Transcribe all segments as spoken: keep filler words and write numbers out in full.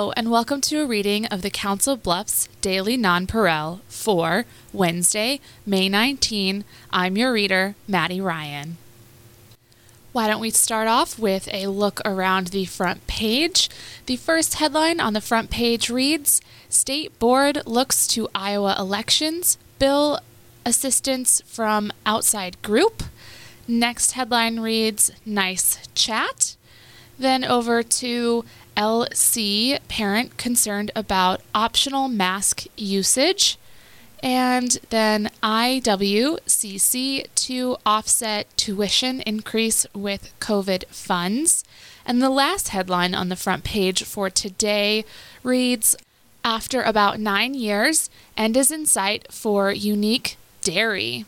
Hello, and welcome to a reading of the Council Bluffs Daily Nonpareil for Wednesday, May nineteenth. I'm your reader, Maddie Ryan. Why don't we start off with a look around the front page? The first headline on the front page reads, State Board looks to Iowa elections, bill assistance from outside group. Next headline reads, Nice chat. Then over to L C, parent concerned about optional mask usage. And then I W C C to offset tuition increase with COVID funds. And the last headline on the front page for today reads, After about nine years, end is in sight for unique dairy.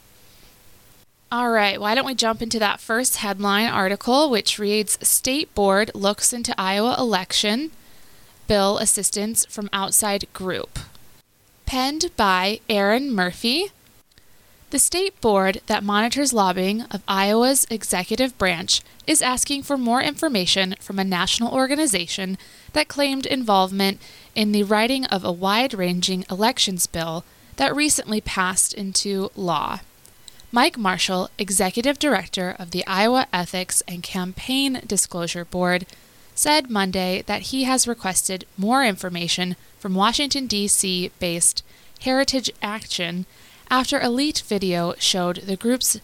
All right, why don't we jump into that first headline article, which reads, State Board looks into Iowa election, bill assistance from outside group. Penned by Aaron Murphy. The state board that monitors lobbying of Iowa's executive branch is asking for more information from a national organization that claimed involvement in the writing of a wide-ranging elections bill that recently passed into law. Mike Marshall, Executive Director of the Iowa Ethics and Campaign Disclosure Board, said Monday that he has requested more information from Washington, D C-based Heritage Action after a leaked video showed the group's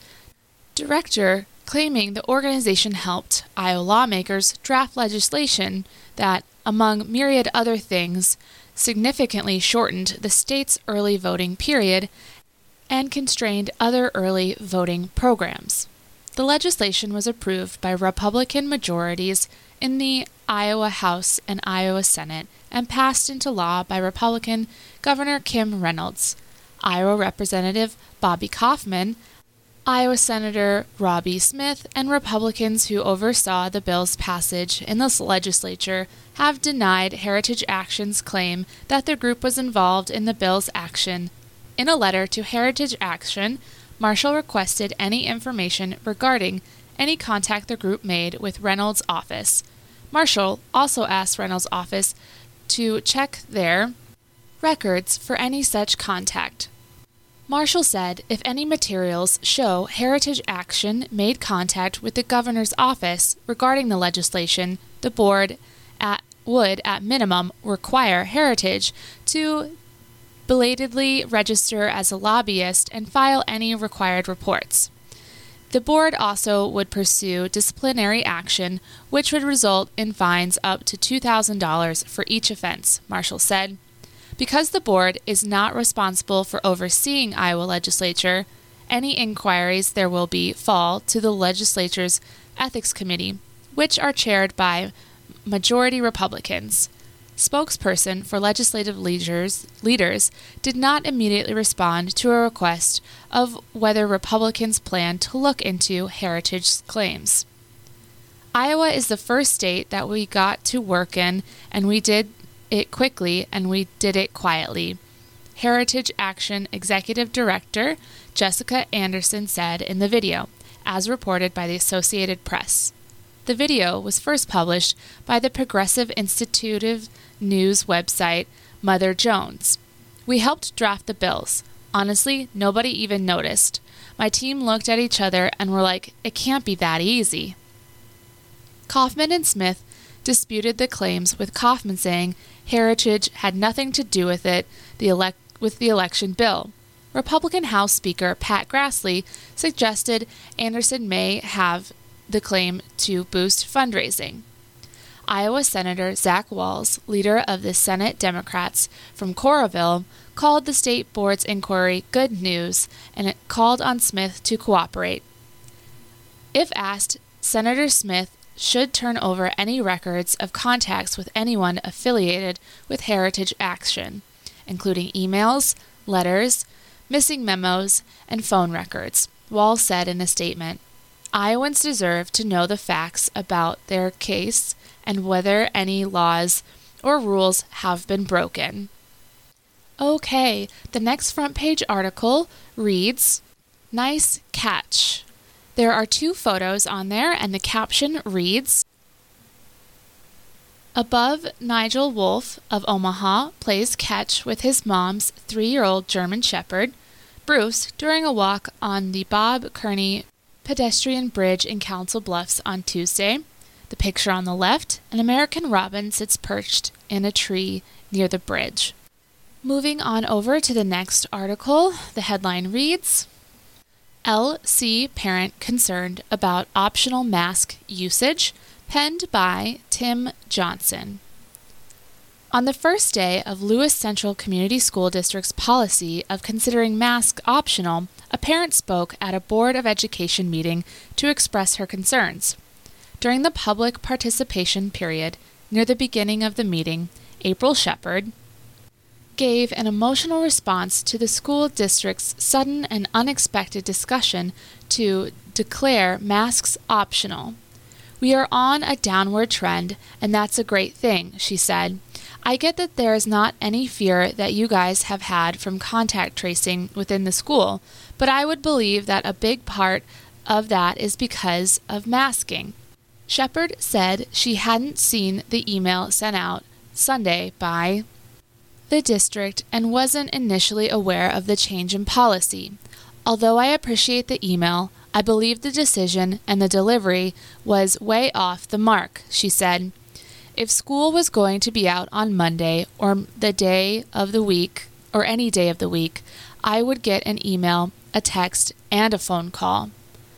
director claiming the organization helped Iowa lawmakers draft legislation that, among myriad other things, significantly shortened the state's early voting period and constrained other early voting programs. The legislation was approved by Republican majorities in the Iowa House and Iowa Senate and passed into law by Republican Governor Kim Reynolds, Iowa Representative Bobby Kaufman, Iowa Senator Roby Smith, and Republicans who oversaw the bill's passage in the legislature have denied Heritage Action's claim that the group was involved in the bill's action. In a letter to Heritage Action, Marshall requested any information regarding any contact the group made with Reynolds' office. Marshall also asked Reynolds' office to check their records for any such contact. Marshall said if any materials show Heritage Action made contact with the governor's office regarding the legislation, the board at, would, at minimum, require Heritage to belatedly register as a lobbyist and file any required reports. The board also would pursue disciplinary action, which would result in fines up to two thousand dollars for each offense, Marshall said. Because the board is not responsible for overseeing Iowa legislature, any inquiries there will be fall to the legislature's Ethics Committee, which are chaired by majority Republicans. Spokesperson for legislative leaders, leaders did not immediately respond to a request of whether Republicans plan to look into Heritage's claims. Iowa is the first state that we got to work in, and we did it quickly and we did it quietly, Heritage Action Executive Director Jessica Anderson said in the video, as reported by the Associated Press. The video was first published by the Progressive Institutive News website Mother Jones. We helped draft the bills. Honestly, nobody even noticed. My team looked at each other and were like, it can't be that easy. Kaufman and Smith disputed the claims, with Kaufman saying Heritage had nothing to do with it the elect- with the election bill. Republican House Speaker Pat Grassley suggested Anderson may have the claim to boost fundraising. Iowa Senator Zach Walz, leader of the Senate Democrats from Coralville, called the state board's inquiry good news and it called on Smith to cooperate. If asked, Senator Smith should turn over any records of contacts with anyone affiliated with Heritage Action, including emails, letters, missing memos, and phone records, Walz said in a statement. Iowans deserve to know the facts about their case and whether any laws or rules have been broken. Okay, the next front page article reads, Nice catch. There are two photos on there, and the caption reads, Above, Nigel Wolfe of Omaha plays catch with his mom's three-year-old German Shepherd, Bruce, during a walk on the Bob Kearney pedestrian bridge in Council Bluffs on Tuesday. The picture on the left, an American robin sits perched in a tree near the bridge. Moving on over to the next article, the headline reads, L C parent concerned about optional mask usage, penned by Tim Johnson. On the first day of Lewis Central Community School District's policy of considering masks optional, a parent spoke at a Board of Education meeting to express her concerns. During the public participation period, near the beginning of the meeting, April Shepard gave an emotional response to the school district's sudden and unexpected discussion to declare masks optional. We are on a downward trend, and that's a great thing, she said. I get that there is not any fear that you guys have had from contact tracing within the school, but I would believe that a big part of that is because of masking. Shepard said she hadn't seen the email sent out Sunday by the district and wasn't initially aware of the change in policy. Although I appreciate the email, I believe the decision and the delivery was way off the mark, she said. If school was going to be out on Monday or the day of the week, or any day of the week, I would get an email, a text, and a phone call.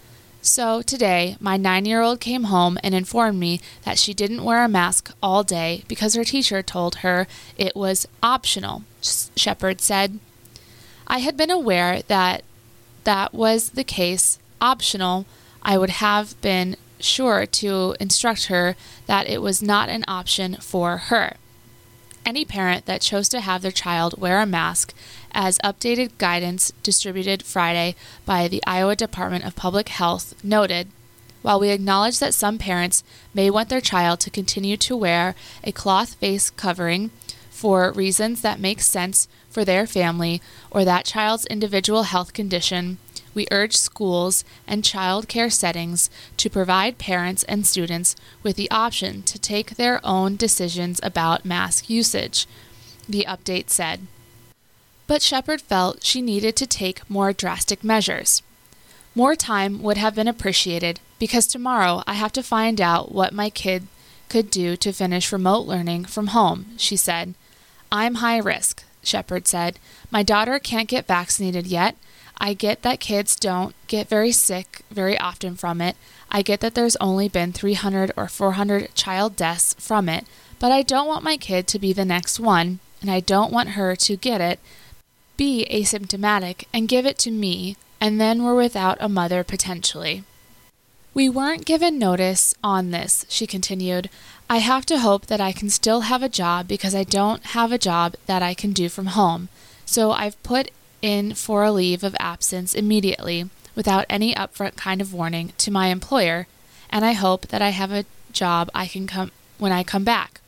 So today, my nine-year-old came home and informed me that she didn't wear a mask all day because her teacher told her it was optional, Shepard said. I had been aware that that was the case, optional. I would have been sure to instruct her that it was not an option for her. Any parent that chose to have their child wear a mask, as updated guidance distributed Friday by the Iowa Department of Public Health noted, while we acknowledge that some parents may want their child to continue to wear a cloth face covering for reasons that make sense for their family or that child's individual health condition, we urge schools and child care settings to provide parents and students with the option to take their own decisions about mask usage, the update said. But Shepard felt she needed to take more drastic measures. More time would have been appreciated because tomorrow I have to find out what my kid could do to finish remote learning from home, she said. I'm high risk, Shepard said. My daughter can't get vaccinated yet. I get that kids don't get very sick very often from it. I get that there's only been three hundred or four hundred child deaths from it, but I don't want my kid to be the next one, and I don't want her to get it, be asymptomatic, and give it to me, and then we're without a mother potentially. We weren't given notice on this, she continued. I have to hope that I can still have a job because I don't have a job that I can do from home. So I've put in for a leave of absence immediately without any upfront kind of warning to my employer, and I hope that I have a job I can come when I come back.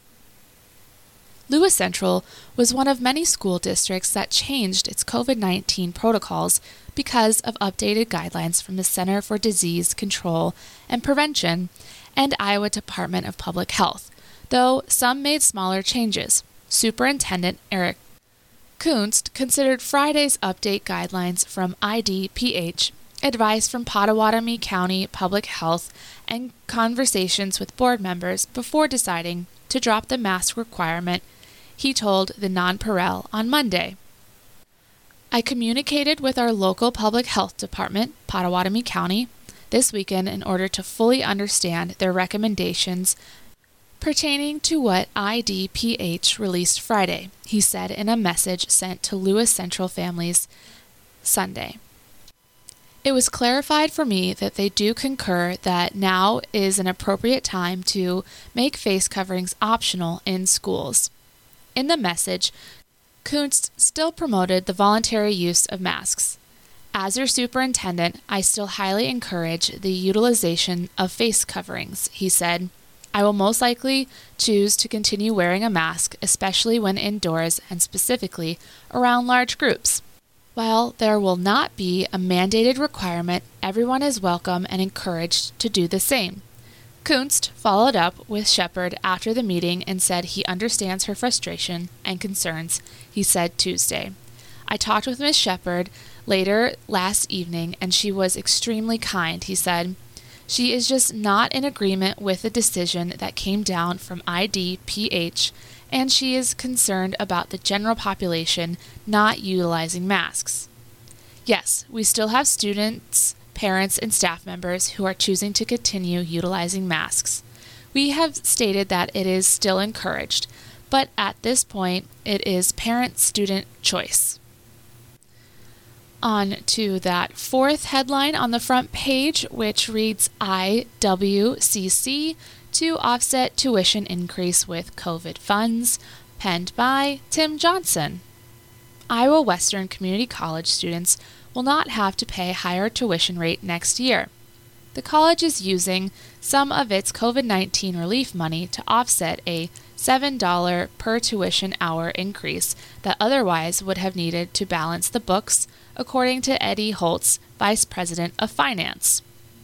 Lewis Central was one of many school districts that changed its COVID nineteen protocols because of updated guidelines from the Center for Disease Control and Prevention and Iowa Department of Public Health, though some made smaller changes. Superintendent Eric Kunst considered Friday's update guidelines from I D P H, advice from Pottawatomie County Public Health, and conversations with board members before deciding to drop the mask requirement, he told the Nonpareil on Monday. I communicated with our local public health department, Pottawatomie County, this weekend in order to fully understand their recommendations pertaining to what I D P H released Friday, he said in a message sent to Lewis Central families Sunday. It was clarified for me that they do concur that now is an appropriate time to make face coverings optional in schools. In the message, Kunst still promoted the voluntary use of masks. As your superintendent, I still highly encourage the utilization of face coverings, he said. I will most likely choose to continue wearing a mask, especially when indoors and specifically around large groups. While there will not be a mandated requirement, everyone is welcome and encouraged to do the same. Kunst followed up with Shepard after the meeting and said he understands her frustration and concerns. He said Tuesday, "I talked with Miz Shepard later last evening and she was extremely kind," he said. "She is just not in agreement with the decision that came down from I D P H, and she is concerned about the general population not utilizing masks. Yes, we still have students, parents, and staff members who are choosing to continue utilizing masks. We have stated that it is still encouraged, but at this point, it is parent-student choice." On to that fourth headline on the front page, which reads I W C C to offset tuition increase with COVID funds, penned by Tim Johnson. Iowa Western Community College students will not have to pay higher tuition rate next year. The college is using some of its COVID nineteen relief money to offset a seven dollars per tuition hour increase that otherwise would have needed to balance the books, according to Eddie Holtz, Vice President of Finance.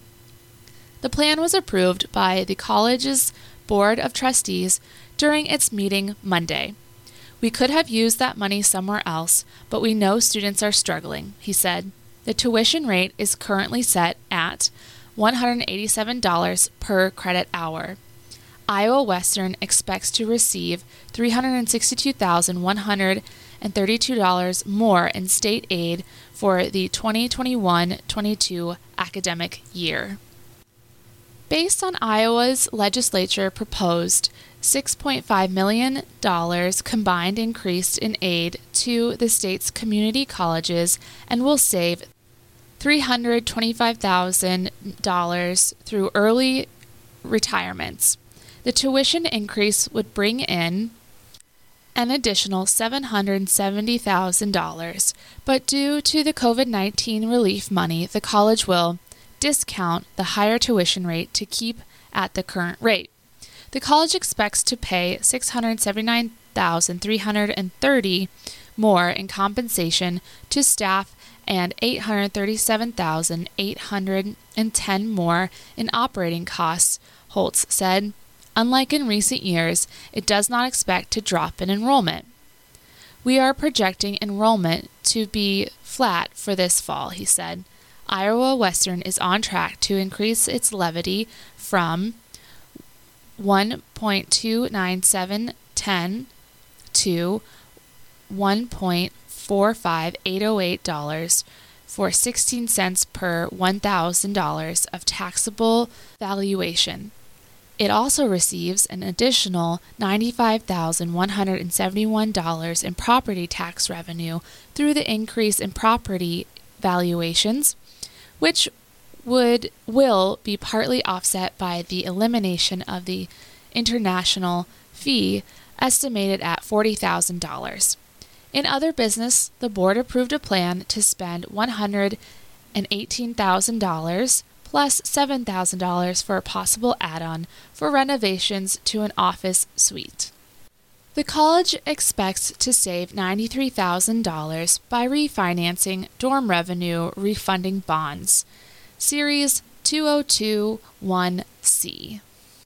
The plan was approved by the college's Board of Trustees during its meeting Monday. "We could have used that money somewhere else, but we know students are struggling," he said. The tuition rate is currently set at one hundred eighty-seven dollars per credit hour. Iowa Western expects to receive three hundred sixty-two thousand one hundred thirty-two dollars more in state aid for the twenty twenty-one twenty-two academic year. Based on Iowa's legislature proposed six point five million dollars combined increase in aid to the state's community colleges and will save three hundred twenty-five thousand dollars through early retirements. The tuition increase would bring in an additional seven hundred seventy thousand dollars, but due to the COVID nineteen relief money, the college will discount the higher tuition rate to keep at the current rate. The college expects to pay six hundred seventy-nine thousand three hundred thirty dollars more in compensation to staff and eight hundred thirty-seven thousand eight hundred ten dollars more in operating costs, Holtz said. Unlike in recent years, it does not expect to drop in enrollment. "We are projecting enrollment to be flat for this fall," he said. Iowa Western is on track to increase its levy from one point two nine seven one zero to one point four five eight zero eight dollars for sixteen cents per one thousand dollars of taxable valuation. It also receives an additional ninety-five thousand one hundred seventy-one dollars in property tax revenue through the increase in property valuations, which would will be partly offset by the elimination of the international fee estimated at forty thousand dollars. In other business, the board approved a plan to spend one hundred eighteen thousand dollars plus seven thousand dollars for a possible add-on for renovations to an office suite. The college expects to save ninety-three thousand dollars by refinancing dorm revenue refunding bonds, Series two oh two one C.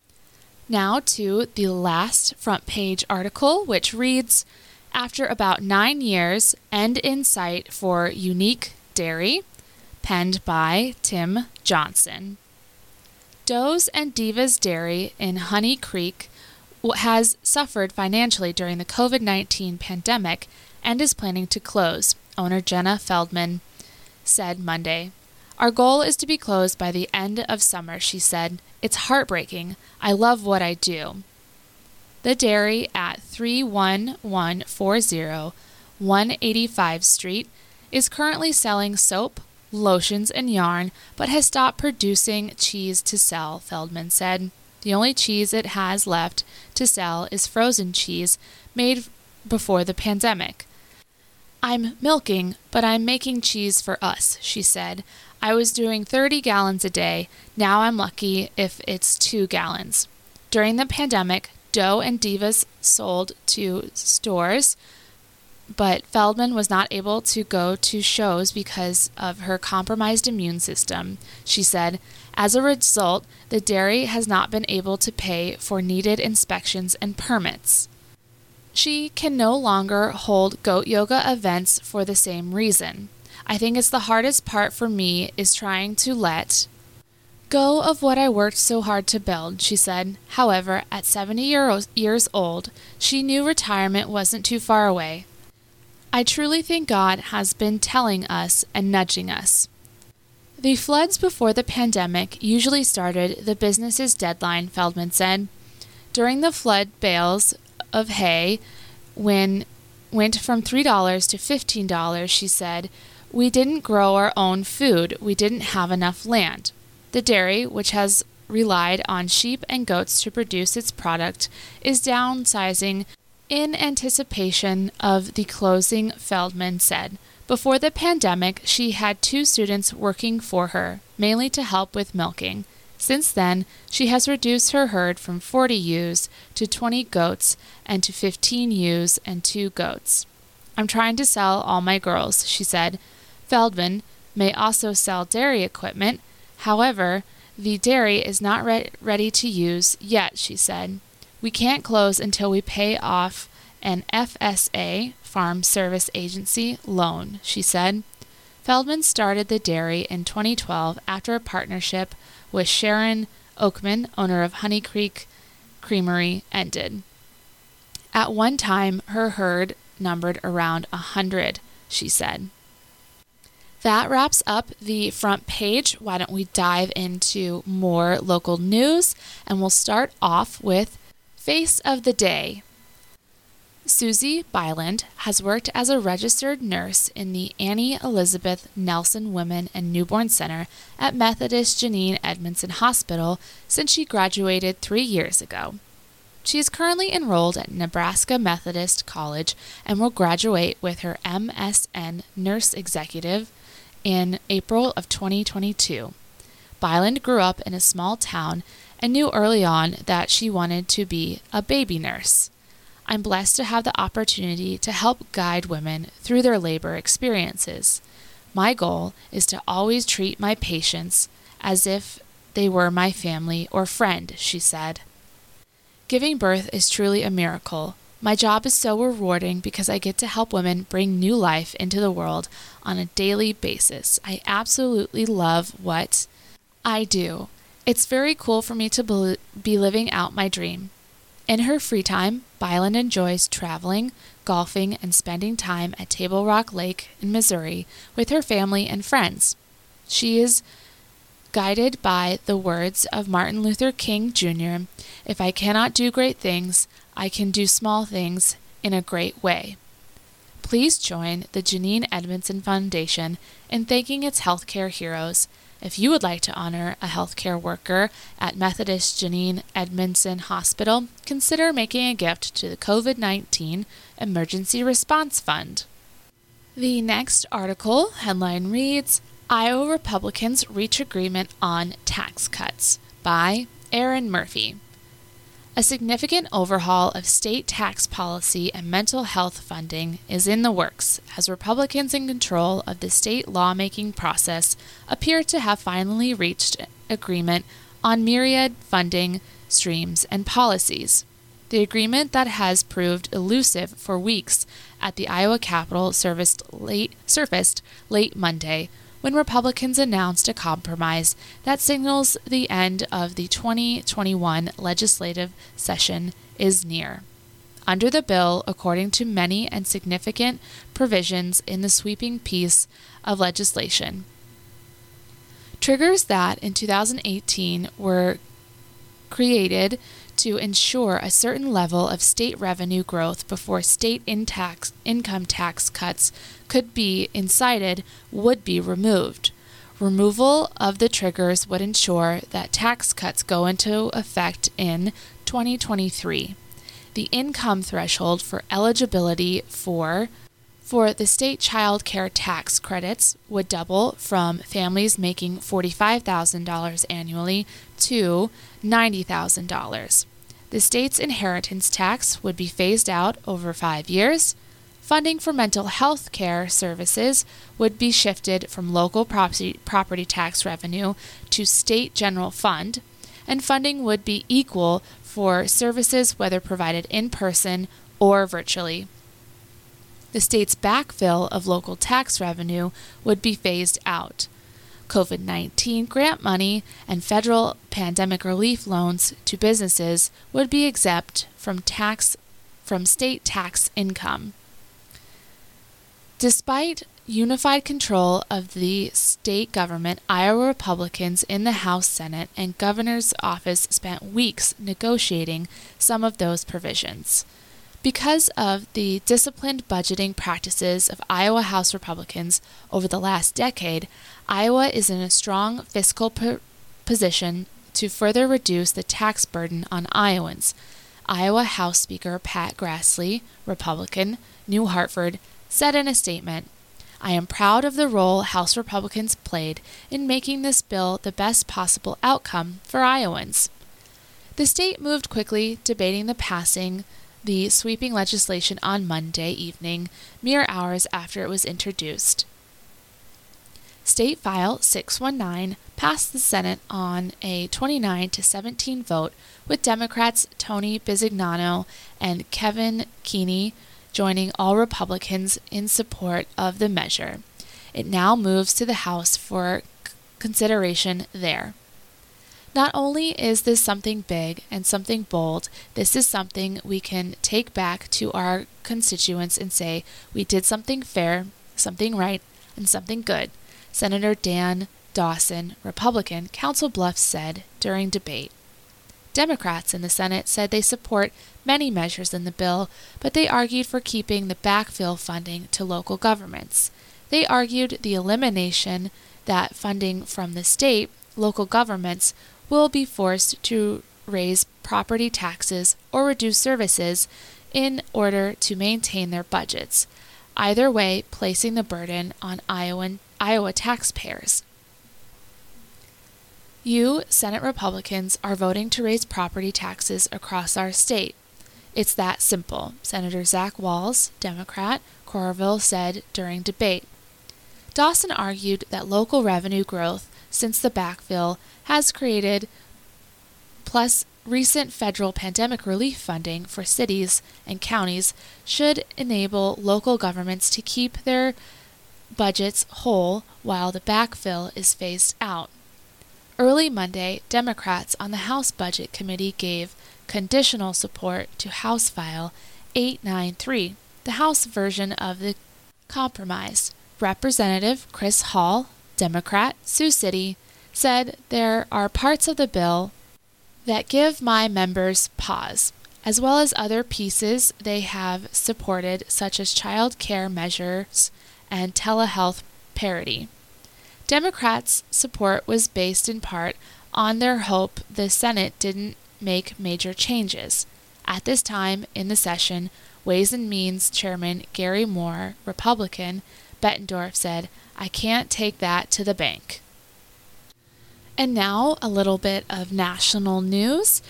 Now to the last front page article, which reads, "After about nine years, end in sight for Unique Dairy," penned by Tim Johnson. Doe's and Divas Dairy in Honey Creek has suffered financially during the COVID nineteen pandemic and is planning to close, owner Jenna Feldman said Monday. "Our goal is to be closed by the end of summer," she said. "It's heartbreaking. I love what I do." The dairy at three one one four zero one eighty-five Street is currently selling soap, lotions, and yarn, but has stopped producing cheese to sell, Feldman said. The only cheese it has left to sell is frozen cheese made before the pandemic. "I'm milking, but I'm making cheese for us," she said. "I was doing thirty gallons a day. Now I'm lucky if it's two gallons. During the pandemic, Doe and Divas sold to stores, but Feldman was not able to go to shows because of her compromised immune system. She said, "As a result, the dairy has not been able to pay for needed inspections and permits." She can no longer hold goat yoga events for the same reason. "I think it's the hardest part for me is trying to let go of what I worked so hard to build," she said. However, at seventy years old, she knew retirement wasn't too far away. "I truly think God has been telling us and nudging us." The floods before the pandemic usually started the business's deadline, Feldman said. During the flood, bales of hay when went from three dollars to fifteen dollars, she said. "We didn't grow our own food. We didn't have enough land." The dairy, which has relied on sheep and goats to produce its product, is downsizing in anticipation of the closing, Feldman said. Before the pandemic, she had two students working for her, mainly to help with milking. Since then, she has reduced her herd from forty ewes to twenty goats and to fifteen ewes and two goats. "I'm trying to sell all my girls," she said. Feldman may also sell dairy equipment. However, the dairy is not re- ready to use yet, she said. "We can't close until we pay off an F S A, Farm Service Agency, loan," she said. Feldman started the dairy in twenty twelve after a partnership with Sharon Oakman, owner of Honey Creek Creamery, ended. At one time, her herd numbered around a hundred, she said. That wraps up the front page. Why don't we dive into more local news? And we'll start off with Face of the Day. Susie Byland has worked as a registered nurse in the Annie Elizabeth Nelson Women and Newborn Center at Methodist Janine Edmondson Hospital since she graduated three years ago. She is currently enrolled at Nebraska Methodist College and will graduate with her M S N Nurse Executive in April of twenty twenty-two. Byland grew up in a small town and knew early on that she wanted to be a baby nurse. "I'm blessed to have the opportunity to help guide women through their labor experiences. My goal is to always treat my patients as if they were my family or friend," she said. "Giving birth is truly a miracle. My job is so rewarding because I get to help women bring new life into the world on a daily basis. I absolutely love what I do. It's very cool for me to be living out my dream." In her free time, Byland enjoys traveling, golfing, and spending time at Table Rock Lake in Missouri with her family and friends. She is guided by the words of Martin Luther King Junior, "If I cannot do great things, I can do small things in a great way." Please join the Janine Edmondson Foundation in thanking its healthcare heroes. If you would like to honor a healthcare worker at Methodist Janine Edmondson Hospital, consider making a gift to the COVID nineteen Emergency Response Fund. The next article headline reads, "Iowa Republicans Reach Agreement on Tax Cuts" by Aaron Murphy. A significant overhaul of state tax policy and mental health funding is in the works, as Republicans in control of the state lawmaking process appear to have finally reached agreement on myriad funding streams and policies. The agreement that has proved elusive for weeks at the Iowa Capitol surfaced late, surfaced late Monday, when Republicans announced a compromise that signals the end of the twenty twenty-one legislative session is near. Under the bill, according to many and significant provisions in the sweeping piece of legislation, triggers that in two thousand eighteen were created to ensure a certain level of state revenue growth before state in tax, income tax cuts could be incited would be removed. Removal of the triggers would ensure that tax cuts go into effect in twenty twenty-three. The income threshold for eligibility for for the state child care tax credits would double from families making forty-five thousand dollars annually to ninety thousand dollars. The state's inheritance tax would be phased out over five years. Funding for mental health care services would be shifted from local property, property tax revenue to state general fund, and funding would be equal for services whether provided in person or virtually. The state's backfill of local tax revenue would be phased out. COVID nineteen grant money and federal pandemic relief loans to businesses would be exempt from tax from state tax income. Despite unified control of the state government, Iowa Republicans in the House, Senate, and governor's office spent weeks negotiating some of those provisions. Because of the disciplined budgeting practices of Iowa House Republicans over the last decade, Iowa is in a strong fiscal po- position to further reduce the tax burden on Iowans. Iowa House Speaker Pat Grassley, Republican, New Hartford, said in a statement, "I am proud of the role House Republicans played in making this bill the best possible outcome for Iowans." The state moved quickly, debating the passing the sweeping legislation on Monday evening, mere hours after it was introduced. State File six one nine passed the Senate on a twenty-nine to seventeen vote, with Democrats Tony Bisignano and Kevin Keeney joining all Republicans in support of the measure. It now moves to the House for c- consideration there. Not only is this something big and something bold, this is something we can take back to our constituents and say, we did something fair, something right, and something good, Senator Dan Dawson, Republican, Council Bluffs said during debate. Democrats in the Senate said they support many measures in the bill, but they argued for keeping the backfill funding to local governments. They argued the elimination that funding from the state, local governments, will be forced to raise property taxes or reduce services in order to maintain their budgets, either way placing the burden on Iowan, Iowa taxpayers. You, Senate Republicans, are voting to raise property taxes across our state. It's that simple, Senator Zach Walz, Democrat, Coralville said during debate. Dawson argued that local revenue growth since the backfill has created, plus recent federal pandemic relief funding for cities and counties, should enable local governments to keep their budgets whole while the backfill is phased out. Early Monday, Democrats on the House Budget Committee gave conditional support to House File eight ninety-three, the House version of the compromise. Representative Chris Hall, Democrat, Sioux City, said there are parts of the bill that give my members pause, as well as other pieces they have supported, such as child care measures and telehealth parity. Democrats' support was based in part on their hope the Senate didn't make major changes. At this time in the session, Ways and Means Chairman Gary Moore, Republican, Bettendorf said, "I can't take that to the bank." And now a little bit of national news.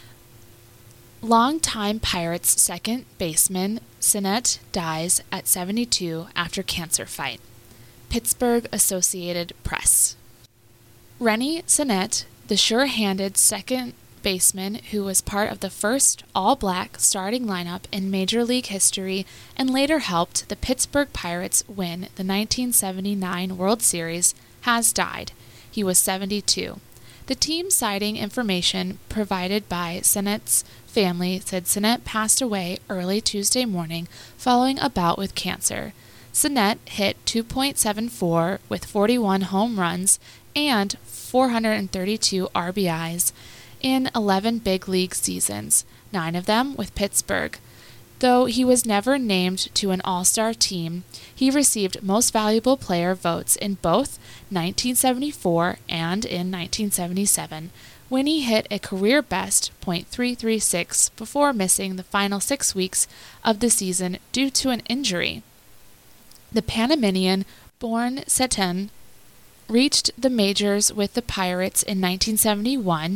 Longtime Pirates second baseman Sinnett dies at seventy-two after cancer fight. Pittsburgh Associated Press. Rennie Sinnett, the sure-handed second baseman who was part of the first all-black starting lineup in Major League history and later helped the Pittsburgh Pirates win the nineteen seventy-nine World Series, has died. He was seventy-two. The team, citing information provided by Sinnett's family, said Sinnett passed away early Tuesday morning following a bout with cancer. Sinnett hit two point seven four with forty-one home runs and four hundred thirty-two R B Is in eleven big league seasons, nine of them with Pittsburgh. Though he was never named to an all-star team, he received Most Valuable Player votes in both nineteen seventy-four and in nineteen seventy-seven, when he hit a career-best point three three six before missing the final six weeks of the season due to an injury. The Panamanian-born Seton reached the majors with the Pirates in nineteen seventy-one,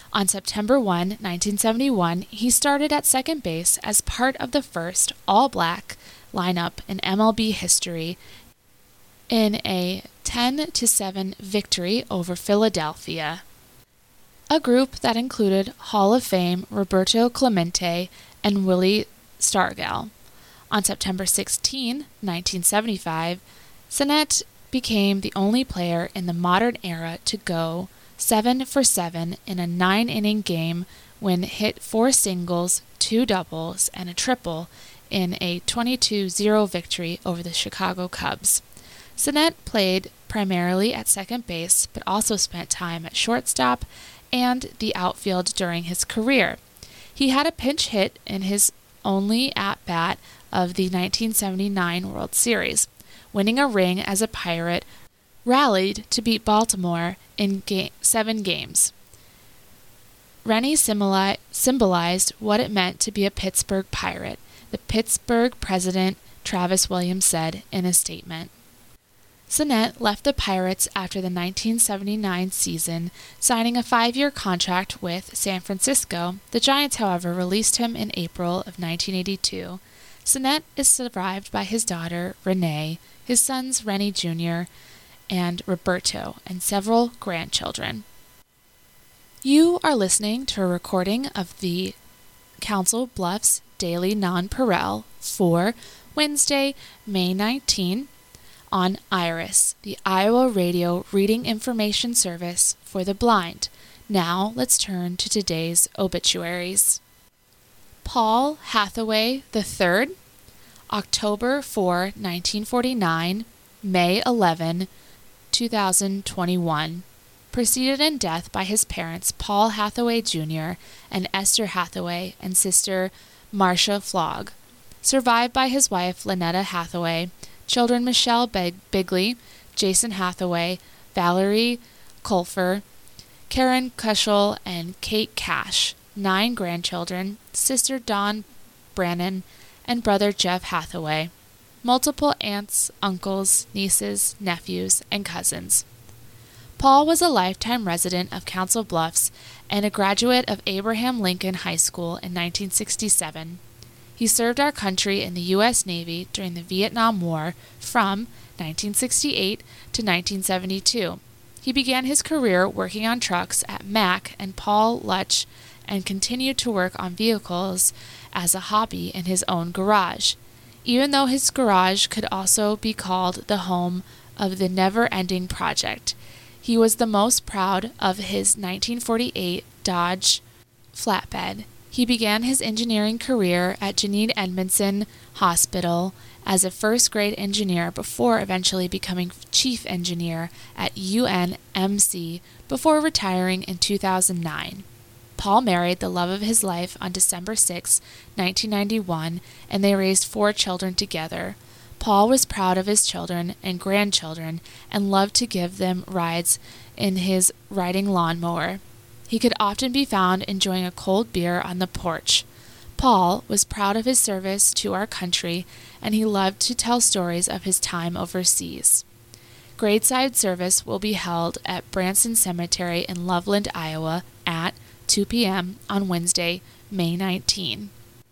On September first, nineteen seventy-one, he started at second base as part of the first all-black lineup in M L B history in a ten to seven victory over Philadelphia, a group that included Hall of Fame Roberto Clemente and Willie Stargell. On September sixteenth, nineteen seventy-five, Sinnett became the only player in the modern era to go seven for seven in a nine-inning game when hit four singles, two doubles, and a triple in a twenty-two zero victory over the Chicago Cubs. Sinnett played primarily at second base, but also spent time at shortstop and the outfield during his career. He had a pinch hit in his only at-bat of the nineteen seventy-nine World Series, winning a ring as a Pirate, rallied to beat Baltimore in ga- seven games. Rennie symboli- symbolized what it meant to be a Pittsburgh Pirate, the Pittsburgh president Travis Williams said in a statement. Sinnett left the Pirates after the nineteen seventy-nine season, signing a five-year contract with San Francisco. The Giants, however, released him in April of nineteen eighty-two. Sinnett is survived by his daughter, Renee, his sons, Rennie Junior and Roberto, and several grandchildren. You are listening to a recording of the Council Bluffs Daily Nonpareil for Wednesday, May nineteenth, on IRIS, the Iowa Radio Reading Information Service for the Blind. Now let's turn to today's obituaries. Paul Hathaway the third, October fourth, nineteen forty-nine, May eleventh, two thousand twenty-one. Preceded in death by his parents Paul Hathaway Junior and Esther Hathaway and sister Marcia Flogg. Survived by his wife Lynetta Hathaway, children Michelle Big- Bigley, Jason Hathaway, Valerie Colfer, Karen Kushel, and Kate Cash. Nine grandchildren, sister Dawn Brannon, and brother Jeff Hathaway. Multiple aunts, uncles, nieces, nephews, and cousins. Paul was a lifetime resident of Council Bluffs and a graduate of Abraham Lincoln High School in nineteen sixty-seven. He served our country in the U S Navy during the Vietnam War from nineteen sixty-eight to nineteen seventy-two. He began his career working on trucks at Mack and Paul Lutch and continued to work on vehicles as a hobby in his own garage, even though his garage could also be called the home of the never-ending project. He was the most proud of his nineteen forty-eight Dodge flatbed. He began his engineering career at Janine Edmondson Hospital as a first-grade engineer before eventually becoming chief engineer at U N M C before retiring in two thousand nine. Paul married the love of his life on December sixth, nineteen ninety-one, and they raised four children together. Paul was proud of his children and grandchildren and loved to give them rides in his riding lawnmower. He could often be found enjoying a cold beer on the porch. Paul was proud of his service to our country, and he loved to tell stories of his time overseas. Graveside service will be held at Branson Cemetery in Loveland, Iowa at two p.m. on Wednesday, May nineteenth.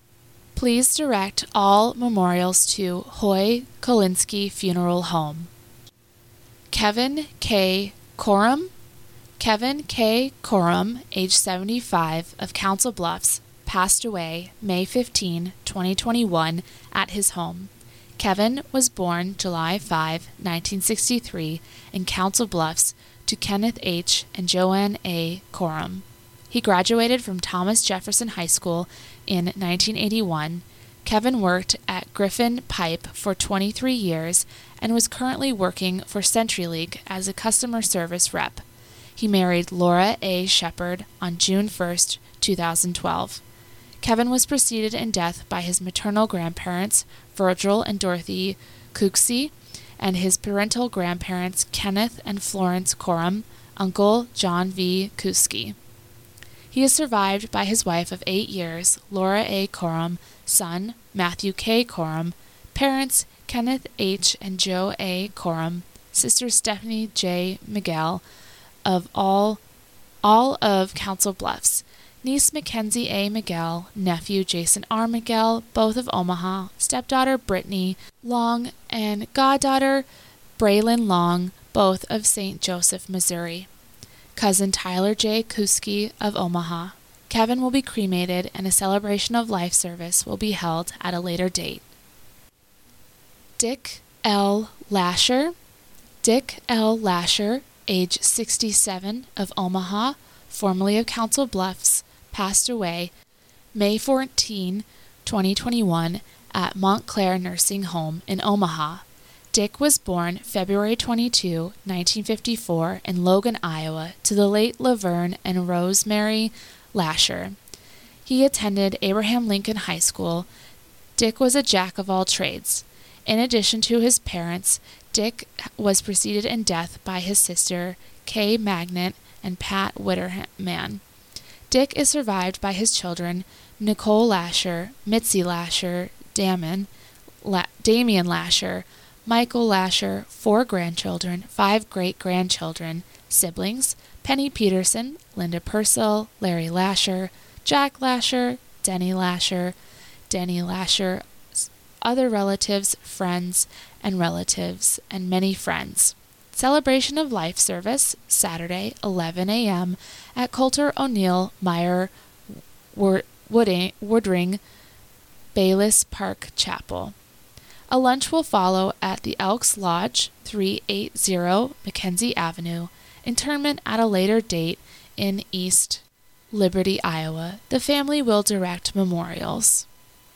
Please direct all memorials to Hoy Kolinsky Funeral Home. Kevin K. Corum. Kevin K. Corum, age seventy-five, of Council Bluffs, passed away May fifteenth, twenty twenty-one, at his home. Kevin was born July fifth, nineteen sixty-three, in Council Bluffs to Kenneth H. and Joanne A. Corum. He graduated from Thomas Jefferson High School in nineteen eighty-one. Kevin worked at Griffin Pipe for twenty-three years and was currently working for CenturyLink as a customer service rep. He married Laura A. Shepard on June first, two thousand twelve. Kevin was preceded in death by his maternal grandparents, Virgil and Dorothy Cooksey, and his parental grandparents, Kenneth and Florence Corum, Uncle John V. Kuski. He is survived by his wife of eight years, Laura A. Corum, son, Matthew K. Corum, parents, Kenneth H. and Joe A. Corum, sister Stephanie J. Miguel, of all all of Council Bluffs. Niece Mackenzie A. Miguel, nephew Jason R. Miguel, both of Omaha, stepdaughter Brittany Long, and goddaughter Braylon Long, both of Saint Joseph, Missouri. Cousin Tyler J. Kuski of Omaha. Kevin will be cremated, and a celebration of life service will be held at a later date. Dick L. Lasher. Dick L. Lasher, age sixty-seven, of Omaha, formerly of Council Bluffs, passed away May fourteenth, twenty twenty-one, at Montclair Nursing Home in Omaha. Dick was born February twenty-second, nineteen fifty-four, in Logan, Iowa, to the late Laverne and Rosemary Lasher. He attended Abraham Lincoln High School. Dick was a jack of all trades. In addition to his parents, Dick was preceded in death by his sister, Kay Magnet, and Pat Witterman. Dick is survived by his children, Nicole Lasher, Mitzi Lasher, Damon, La- Damian Lasher, Michael Lasher, four grandchildren, five great-grandchildren, siblings, Penny Peterson, Linda Purcell, Larry Lasher, Jack Lasher, Denny Lasher, Denny Lasher, other relatives, friends, and relatives, and many friends. Celebration of Life service, Saturday, eleven a.m. at Coulter O'Neill Meyer Wooding, Woodring Baylis Park Chapel. A lunch will follow at the Elks Lodge, three eighty Mackenzie Avenue. Interment at a later date in East Liberty, Iowa. The family will direct memorials.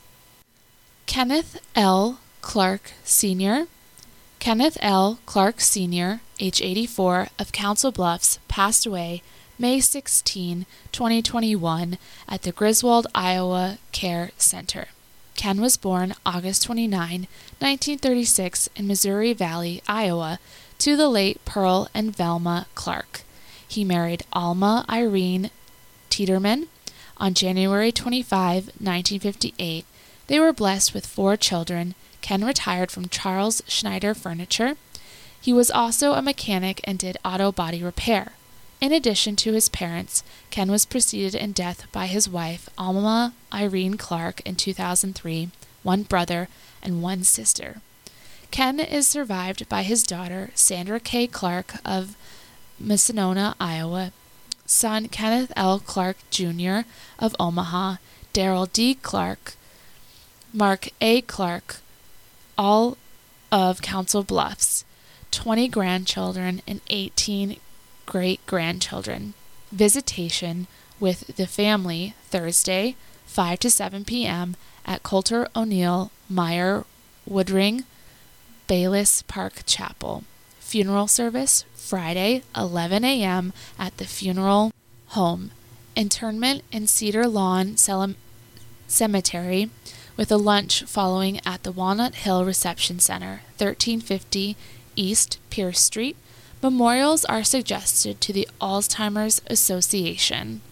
Kenneth L. Clark Senior Kenneth L. Clark Senior, age eighty-four, of Council Bluffs, passed away May sixteenth, twenty twenty-one, at the Griswold, Iowa Care Center. Ken was born August twenty-ninth, nineteen thirty-six, in Missouri Valley, Iowa, to the late Pearl and Velma Clark. He married Alma Irene Tiederman on January twenty-fifth, nineteen fifty-eight. They were blessed with four children. Ken retired from Charles Schneider Furniture. He was also a mechanic and did auto body repair. In addition to his parents, Ken was preceded in death by his wife, Alma Irene Clark, in two thousand three, one brother, and one sister. Ken is survived by his daughter, Sandra K. Clark of Missinona, Iowa, son Kenneth L. Clark Junior of Omaha, Daryl D. Clark, Mark A. Clark, all of Council Bluffs, twenty grandchildren, and eighteen great-grandchildren. Visitation with the family Thursday, five to seven p.m. at Coulter O'Neill Meyer Woodring Baylis Park Chapel. Funeral service Friday, eleven a.m. at the funeral home. Interment in Cedar Lawn Cemetery, with a lunch following at the Walnut Hill Reception Center, thirteen fifty East Pierce Street. Memorials are suggested to the Alzheimer's Association.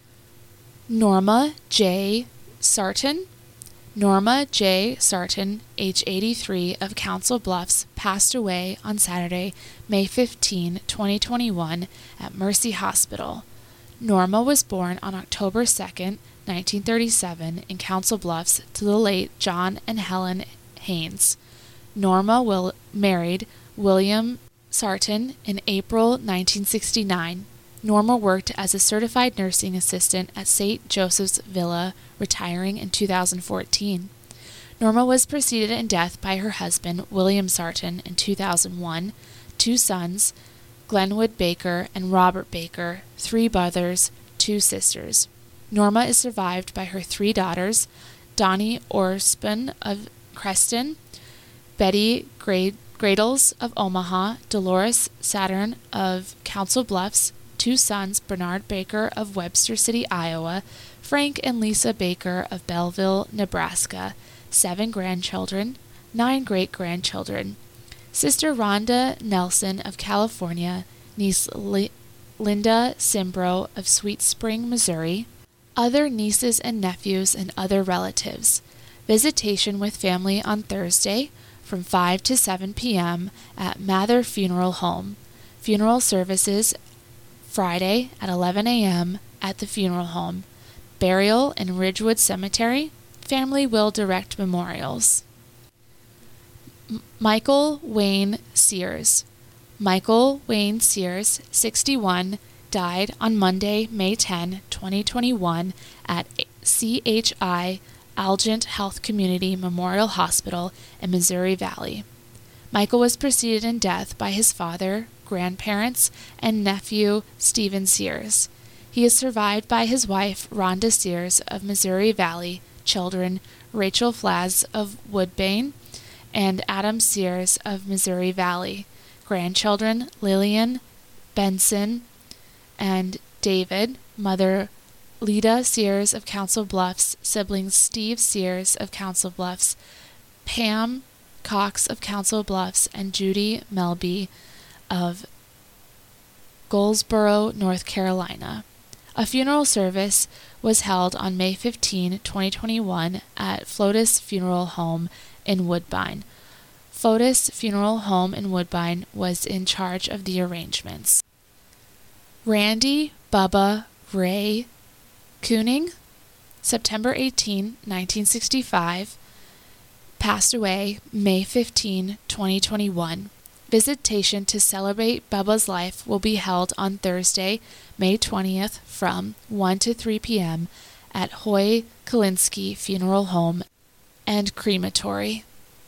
Norma J. Sarton. Norma J. Sarton, age eighty-three, of Council Bluffs, passed away on Saturday, May fifteenth, twenty twenty-one, at Mercy Hospital. Norma was born on October second, nineteen thirty-seven, in Council Bluffs, to the late John and Helen Haynes. Norma will, married William Sarton in April nineteen sixty-nine. Norma worked as a certified nursing assistant at Saint Joseph's Villa, retiring in two thousand fourteen. Norma was preceded in death by her husband, William Sarton, in two thousand one, two sons, Glenwood Baker and Robert Baker, three brothers, two sisters. Norma is survived by her three daughters, Donnie Orspin of Creston, Betty Grade Gradles of Omaha, Dolores Saturn of Council Bluffs, two sons, Bernard Baker of Webster City, Iowa, Frank and Lisa Baker of Belleville, Nebraska, seven grandchildren, nine great-grandchildren, sister Rhonda Nelson of California, niece Li- Linda Simbro of Sweet Spring, Missouri, other nieces and nephews and other relatives. Visitation with family on Thursday, from five to seven p.m. at Mather Funeral Home. Funeral services Friday at eleven a.m. at the funeral home. Burial in Ridgewood Cemetery. Family will direct memorials. M- Michael Wayne Sears. Michael Wayne Sears, sixty-one, died on Monday, May tenth, twenty twenty-one at C H I Allegiant Health Community Memorial Hospital in Missouri Valley. Michael was preceded in death by his father, grandparents, and nephew, Stephen Sears. He is survived by his wife, Rhonda Sears of Missouri Valley, children, Rachel Flaz of Woodbine, and Adam Sears of Missouri Valley, grandchildren, Lillian, Benson, and David, mother, Lida Sears of Council Bluffs, siblings Steve Sears of Council Bluffs, Pam Cox of Council Bluffs, and Judy Melby of Goldsboro, North Carolina. A funeral service was held on May fifteenth, twenty twenty-one at Flotus Funeral Home in Woodbine. Flotus Funeral Home in Woodbine was in charge of the arrangements. Randy Bubba Ray Kooning, September eighteenth, nineteen sixty-five, passed away May fifteenth, twenty twenty-one. Visitation to celebrate Bubba's life will be held on Thursday, May twentieth from one to three p.m. at Hoy Kalinsky Funeral Home and Crematory.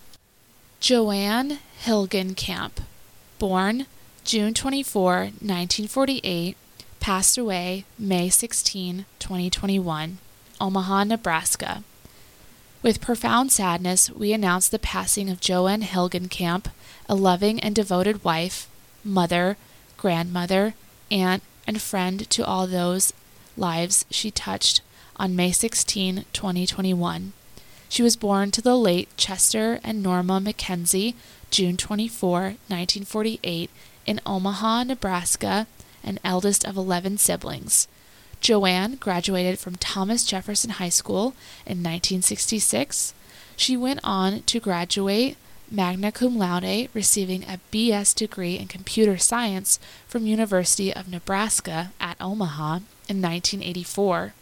Joanne Hilgenkamp, born June twenty-fourth, nineteen forty-eight, passed away May sixteenth, twenty twenty-one, Omaha, Nebraska. With profound sadness, we announce the passing of Joanne Hilgenkamp, a loving and devoted wife, mother, grandmother, aunt, and friend to all those lives she touched on May sixteenth, twenty twenty-one. She was born to the late Chester and Norma McKenzie, June twenty-fourth, nineteen forty-eight, in Omaha, Nebraska, and eldest of eleven siblings. Joanne graduated from Thomas Jefferson High School in nineteen sixty-six. She went on to graduate magna cum laude, receiving a B S degree in computer science from University of Nebraska at Omaha in nineteen eighty-four.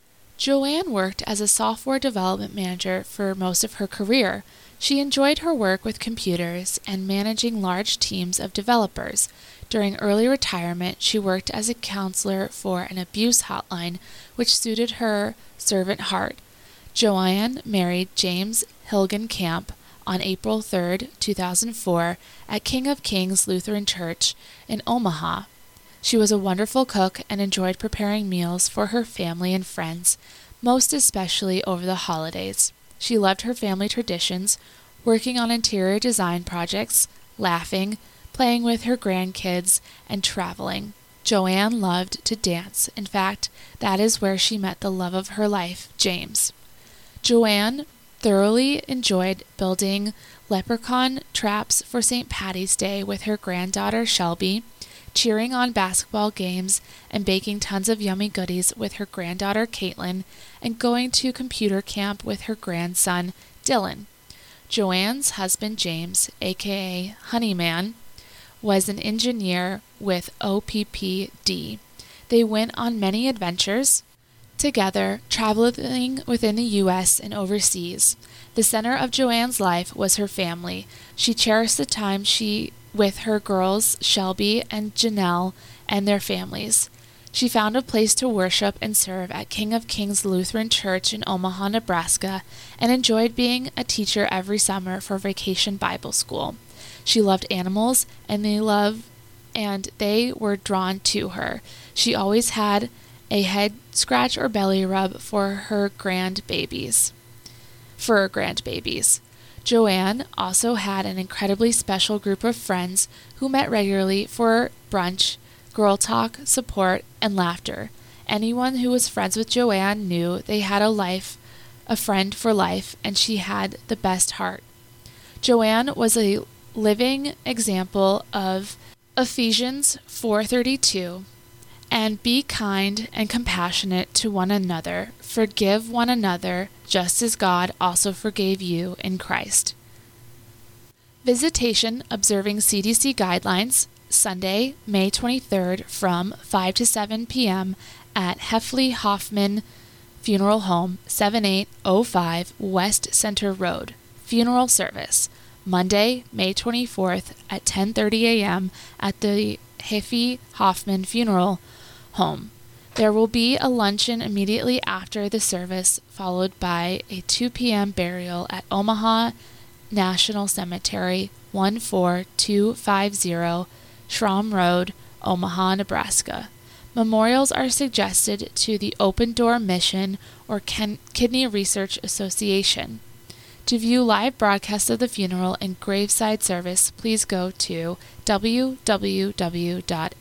Joanne worked as a software development manager for most of her career. She enjoyed her work with computers and managing large teams of developers. During early retirement, she worked as a counselor for an abuse hotline, which suited her servant heart. Joanne married James Hilgenkamp on April third, two thousand four, at King of Kings Lutheran Church in Omaha. She was a wonderful cook and enjoyed preparing meals for her family and friends, most especially over the holidays. She loved her family traditions, working on interior design projects, laughing, playing with her grandkids, and traveling. Joanne loved to dance. In fact, that is where she met the love of her life, James. Joanne thoroughly enjoyed building leprechaun traps for Saint Patty's Day with her granddaughter Shelby, cheering on basketball games and baking tons of yummy goodies with her granddaughter Caitlin, and going to computer camp with her grandson Dylan. Joanne's husband James, aka Honeyman, was an engineer with O P P D. They went on many adventures together, traveling within the U S and overseas. The center of Joanne's life was her family. She cherished the time she with her girls Shelby and Janelle and their families. She found a place to worship and serve at King of Kings Lutheran Church in Omaha, Nebraska, and enjoyed being a teacher every summer for Vacation Bible School. She loved animals, and they love, and they were drawn to her. She always had a head scratch or belly rub for her grandbabies. For her grandbabies. Joanne also had an incredibly special group of friends who met regularly for brunch, girl talk, support, and laughter. Anyone who was friends with Joanne knew they had a life, a friend for life, and she had the best heart. Joanne was a living example of Ephesians four thirty-two, and be kind and compassionate to one another, forgive one another, just as God also forgave you in Christ. Visitation observing C D C guidelines, Sunday, May twenty-third from five to seven p.m. at Heffley Hoffman Funeral Home, seventy-eight oh five West Center Road. Funeral service. Monday, May twenty-fourth at ten thirty a.m. at the Heffley Hoffman Funeral Home. There will be a luncheon immediately after the service, followed by a two p.m. burial at Omaha National Cemetery, one four two five zero Schramm Road, Omaha, Nebraska. Memorials are suggested to the Open Door Mission or Ken- Kidney Research Association. To view live broadcasts of the funeral and graveside service, please go to w w w dot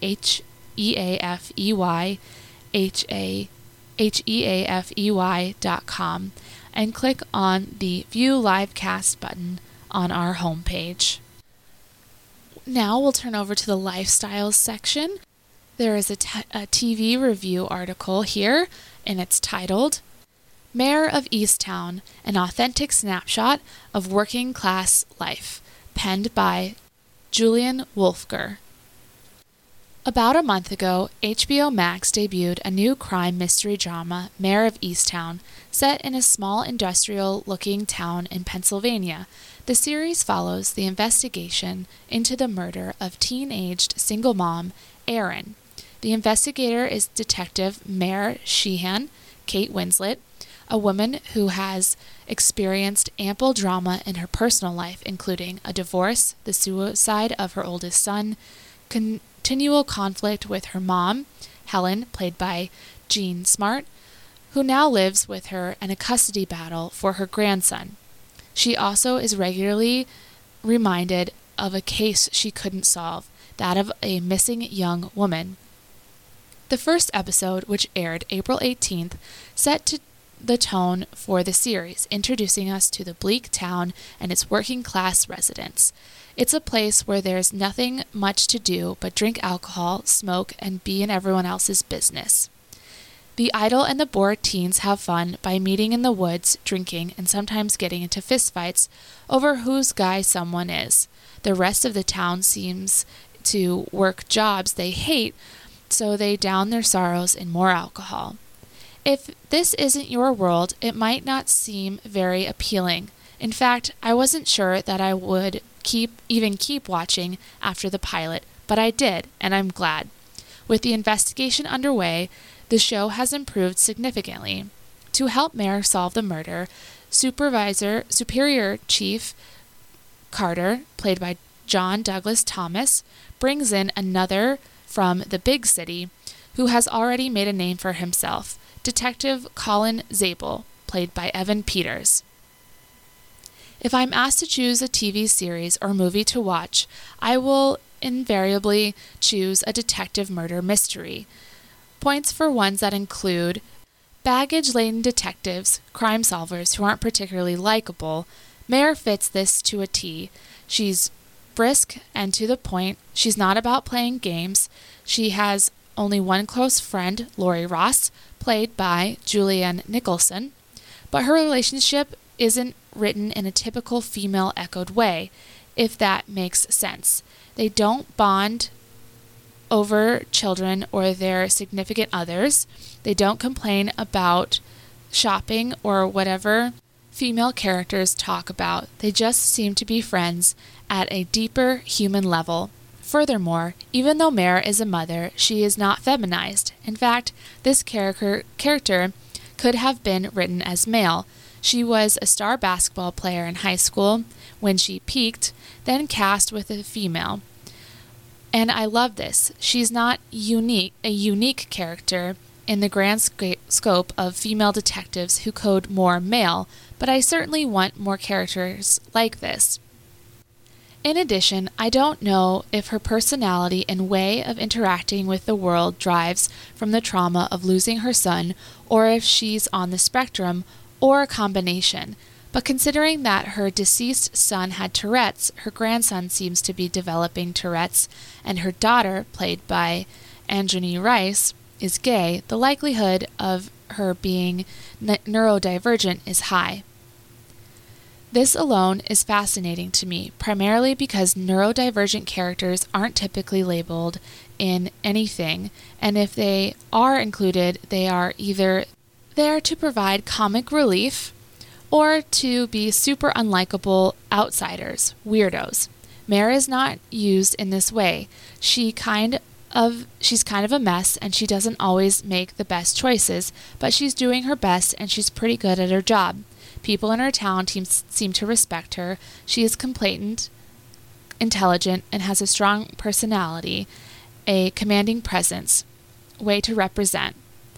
heafey dot com and click on the View Livecast button on our homepage. Now we'll turn over to the lifestyles section. There is a, t- a T V review article here, and it's titled, Mayor of Easttown, an authentic snapshot of working class life, penned by Julian Wolfger. About a month ago, H B O Max debuted a new crime mystery drama, Mayor of Easttown, set in a small industrial-looking town in Pennsylvania. The series follows the investigation into the murder of teen-aged single mom, Erin. The investigator is Detective Mare Sheehan, Kate Winslet, a woman who has experienced ample drama in her personal life, including a divorce, the suicide of her oldest son, continual conflict with her mom, Helen, played by Jean Smart, who now lives with her, and a custody battle for her grandson. She also is regularly reminded of a case she couldn't solve, that of a missing young woman. The first episode, which aired April eighteenth, set to the tone for the series, introducing us to the bleak town and its working-class residents. It's a place where there's nothing much to do but drink alcohol, smoke, and be in everyone else's business. The idle and the bored teens have fun by meeting in the woods, drinking, and sometimes getting into fistfights over whose guy someone is. The rest of the town seems to work jobs they hate, so they down their sorrows in more alcohol. If this isn't your world, it might not seem very appealing. In fact, I wasn't sure that I would keep even keep watching after the pilot, but I did, and I'm glad. With the investigation underway, the show has improved significantly. To help Mare solve the murder, Supervisor Superior Chief Carter, played by John Douglas Thomas, brings in another from the big city who has already made a name for himself, Detective Colin Zabel, played by Evan Peters. If I'm asked to choose a T V series or movie to watch, I will invariably choose a detective murder mystery. Points for ones that include baggage-laden detectives, crime solvers who aren't particularly likable. Mare fits this to a T. She's brisk and to the point. She's not about playing games. She has only one close friend, Lori Ross, played by Julianne Nicholson, but her relationship isn't written in a typical female-echoed way, if that makes sense. They don't bond over children or their significant others. They don't complain about shopping or whatever female characters talk about. They just seem to be friends at a deeper human level. Furthermore, even though Mare is a mother, she is not feminized. In fact, this character, character could have been written as male. She was a star basketball player in high school when she peaked, then cast with a female. And I love this. She's not unique, a unique character in the grand sc- scope of female detectives who code more male, but I certainly want more characters like this. In addition, I don't know if her personality and way of interacting with the world drives from the trauma of losing her son, or if she's on the spectrum, or a combination. But considering that her deceased son had Tourette's, her grandson seems to be developing Tourette's, and her daughter, played by Anjani Rice, is gay, the likelihood of her being ne- neurodivergent is high. This alone is fascinating to me, primarily because neurodivergent characters aren't typically labeled in anything, and if they are included, they are either there to provide comic relief or to be super unlikable outsiders, weirdos. Mare is not used in this way. She kind of she's kind of a mess, and she doesn't always make the best choices, but she's doing her best and she's pretty good at her job. People in her town team, seem to respect her. She is complainant, intelligent, and has a strong personality, a commanding presence, way to represent.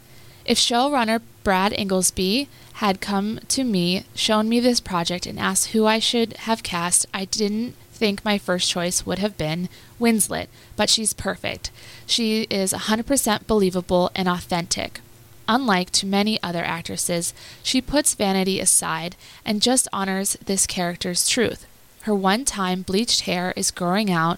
If showrunner Brad Inglesby had come to me, shown me this project, and asked who I should have cast, I didn't think my first choice would have been Winslet, but she's perfect. She is one hundred percent believable and authentic. Unlike to many other actresses, she puts vanity aside and just honors this character's truth. Her one-time bleached hair is growing out,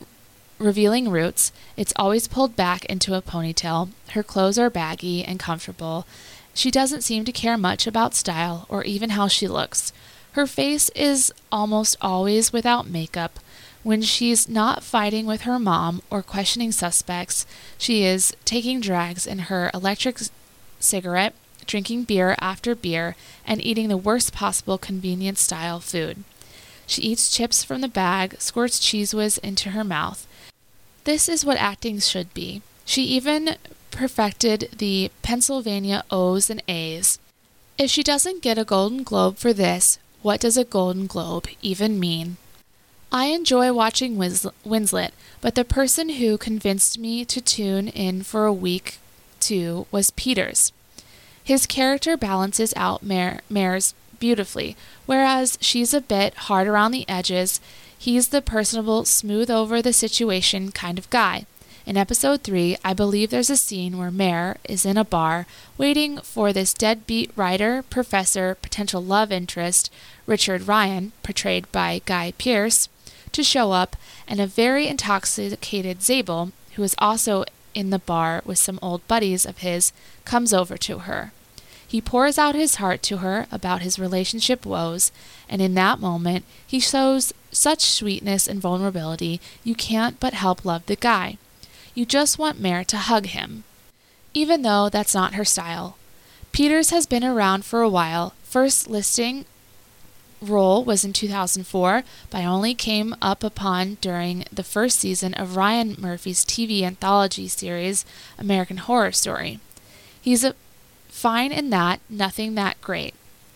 revealing roots. It's always pulled back into a ponytail. Her clothes are baggy and comfortable. She doesn't seem to care much about style or even how she looks. Her face is almost always without makeup. When she's not fighting with her mom or questioning suspects, she is taking drags in her electric cigarette, drinking beer after beer, and eating the worst possible convenience-style food. She eats chips from the bag, squirts Cheez Whiz into her mouth. This is what acting should be. She even perfected the Pennsylvania O's and A's. If she doesn't get a Golden Globe for this, what does a Golden Globe even mean? I enjoy watching Wins- Winslet, but the person who convinced me to tune in for a week too was Peters. His character balances out Mare- Mare's beautifully, whereas she's a bit hard around the edges. He's the personable, smooth over the situation kind of guy. In episode three, I believe there's a scene where Mare is in a bar waiting for this deadbeat writer, professor, potential love interest, Richard Ryan, portrayed by Guy Pearce, to show up, and a very intoxicated Zabel, who is also in the bar with some old buddies of his, comes over to her. He pours out his heart to her about his relationship woes, and in that moment, he shows such sweetness and vulnerability you can't but help love the guy. You just want Mare to hug him, even though that's not her style. Peters has been around for a while. First listing role was in two thousand four, but I only came up upon during the first season of Ryan Murphy's T V anthology series, American Horror Story. He's a fine in that, nothing that great.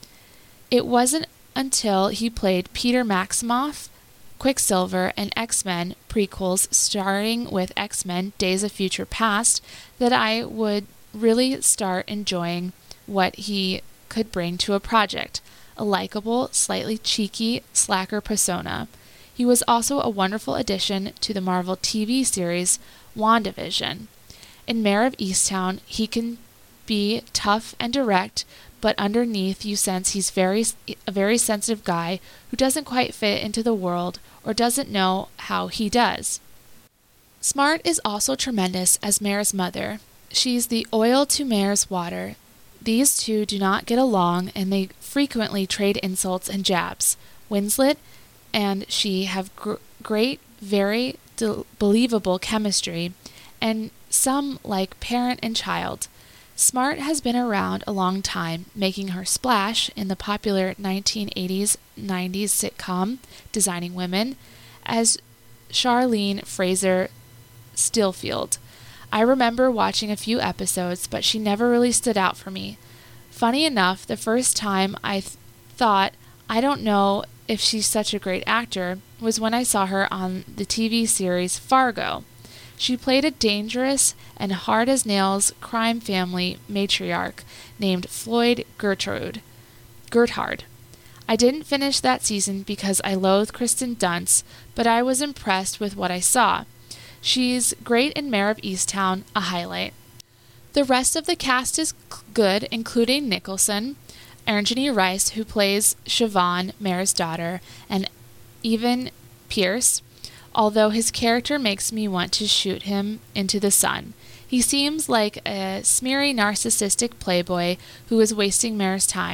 It wasn't until he played Peter Maximoff, Quicksilver, and X-Men prequels starting with X-Men Days of Future Past that I would really start enjoying what he could bring to a project. A likable, slightly cheeky, slacker persona. He was also a wonderful addition to the Marvel T V series WandaVision. In Mare of Easttown, he can be tough and direct, but underneath you sense he's very a very sensitive guy who doesn't quite fit into the world or doesn't know how he does. Smart is also tremendous as Mare's mother. She's the oil to Mare's water. These two do not get along, and they frequently trade insults and jabs. Winslet and she have gr- great, very de- believable chemistry, and some like parent and child. Smart has been around a long time, making her splash in the popular nineteen eighties nineties sitcom Designing Women as Charlene Fraser Stillfield. I remember watching a few episodes, but she never really stood out for me. Funny enough, the first time I th- thought, I don't know if she's such a great actor, was when I saw her on the T V series Fargo. She played a dangerous and hard-as-nails crime family matriarch named Floyd Gertrude, Gerthard. I didn't finish that season because I loathe Kristen Dunst, but I was impressed with what I saw. She's great in Mare of Easttown, a highlight. The rest of the cast is good, including Nicholson, Anjani Rice, who plays Siobhan, Mare's daughter, and even Pierce, although his character makes me want to shoot him into the sun. He seems like a smeary narcissistic playboy who is wasting Mare's time.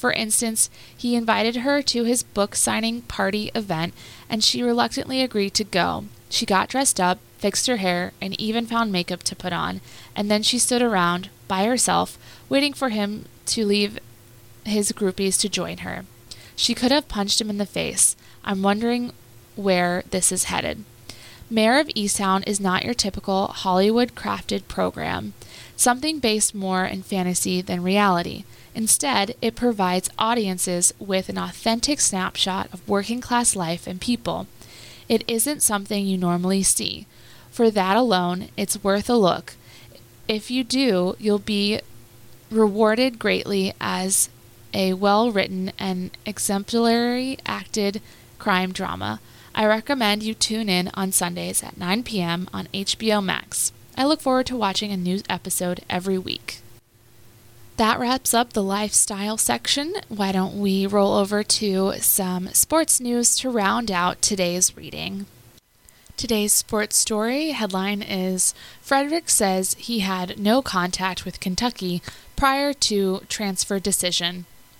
For instance, he invited her to his book signing party event, and she reluctantly agreed to go. She got dressed up, fixed her hair, and even found makeup to put on, and then she stood around by herself, waiting for him to leave his groupies to join her. She could have punched him in the face. I'm wondering where this is headed. Mayor of Easttown is not your typical Hollywood-crafted program, something based more in fantasy than reality. Instead, it provides audiences with an authentic snapshot of working-class life and people. It isn't something you normally see. For that alone, it's worth a look. If you do, you'll be rewarded greatly as a well-written and exemplary acted crime drama. I recommend you tune in on Sundays at nine p.m. on H B O Max. I look forward to watching a new episode every week. That wraps up the lifestyle section. Why don't we roll over to some sports news to round out today's reading. Today's sports story headline is Frederick says he had no contact with Kentucky prior to transfer decision.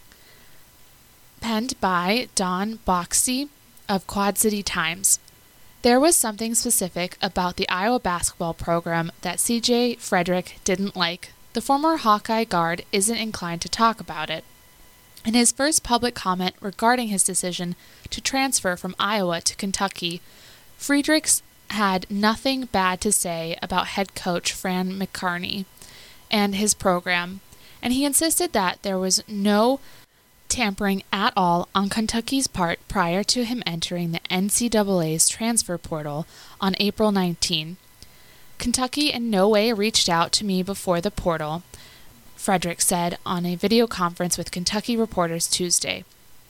Penned by Don Boxey of Quad City Times. There was something specific about the Iowa basketball program that C J Frederick didn't like. The former Hawkeye guard isn't inclined to talk about it. In his first public comment regarding his decision to transfer from Iowa to Kentucky, Friedrichs had nothing bad to say about head coach Fran McCarney and his program, and he insisted that there was no tampering at all on Kentucky's part prior to him entering the N C double A's transfer portal on April nineteenth. Kentucky in no way reached out to me before the portal, Frederick said on a video conference with Kentucky reporters Tuesday.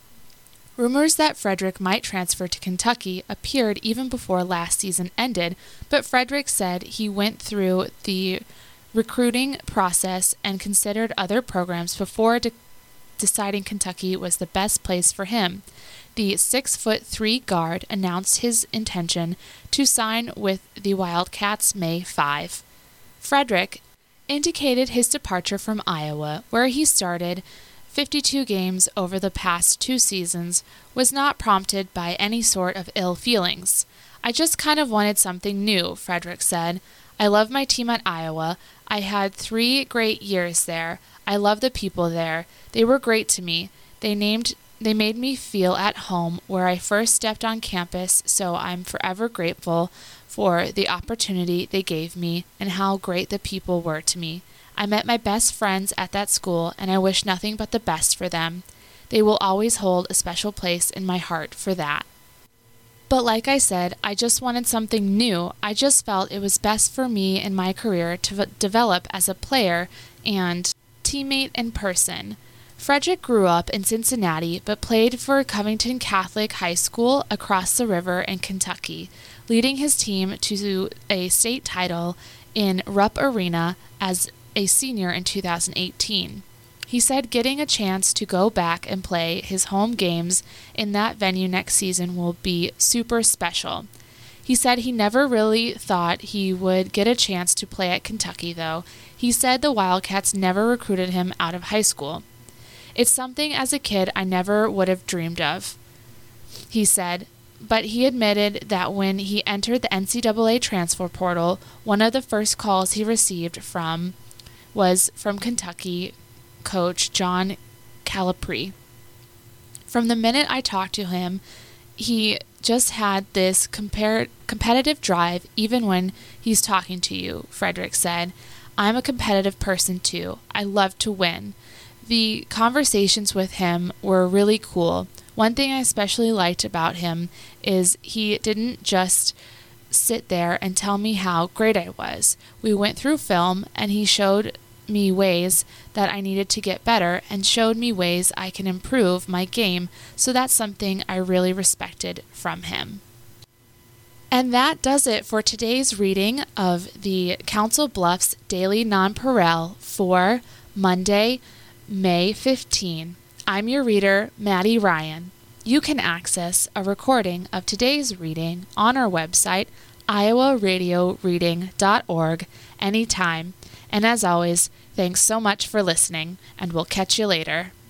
Rumors that Frederick might transfer to Kentucky appeared even before last season ended, but Frederick said he went through the recruiting process and considered other programs before de- deciding Kentucky was the best place for him. The six foot three guard announced his intention to sign with the Wildcats May fifth. Frederick indicated his departure from Iowa, where he started fifty-two games over the past two seasons, was not prompted by any sort of ill feelings. I just kind of wanted something new, Frederick said. I love my team at Iowa. I had three great years there. I love the people there. They were great to me. They named they made me feel at home where I first stepped on campus, so I'm forever grateful for the opportunity they gave me and how great the people were to me. I met my best friends at that school, and I wish nothing but the best for them. They will always hold a special place in my heart for that. But like I said, I just wanted something new. I just felt it was best for me in my career to v- develop as a player and teammate and person. Frederick grew up in Cincinnati, but played for Covington Catholic High School across the river in Kentucky, leading his team to a state title in Rupp Arena as a senior in two thousand eighteen. He said getting a chance to go back and play his home games in that venue next season will be super special. He said he never really thought he would get a chance to play at Kentucky, though. He said the Wildcats never recruited him out of high school. It's something as a kid I never would have dreamed of, he said, but he admitted that when he entered the N C double A transfer portal, one of the first calls he received from was from Kentucky coach John Calipari. From the minute I talked to him, he just had this compar- competitive drive even when he's talking to you, Frederick said. I'm a competitive person too. I love to win. The conversations with him were really cool. One thing I especially liked about him is he didn't just sit there and tell me how great I was. We went through film and he showed me ways that I needed to get better and showed me ways I can improve my game, so that's something I really respected from him. And that does it for today's reading of the Council Bluffs Daily Nonpareil for Monday, May fifteenth. I'm your reader, Maddie Ryan. You can access a recording of today's reading on our website, iowa radio reading dot org, anytime. And as always, thanks so much for listening, and we'll catch you later.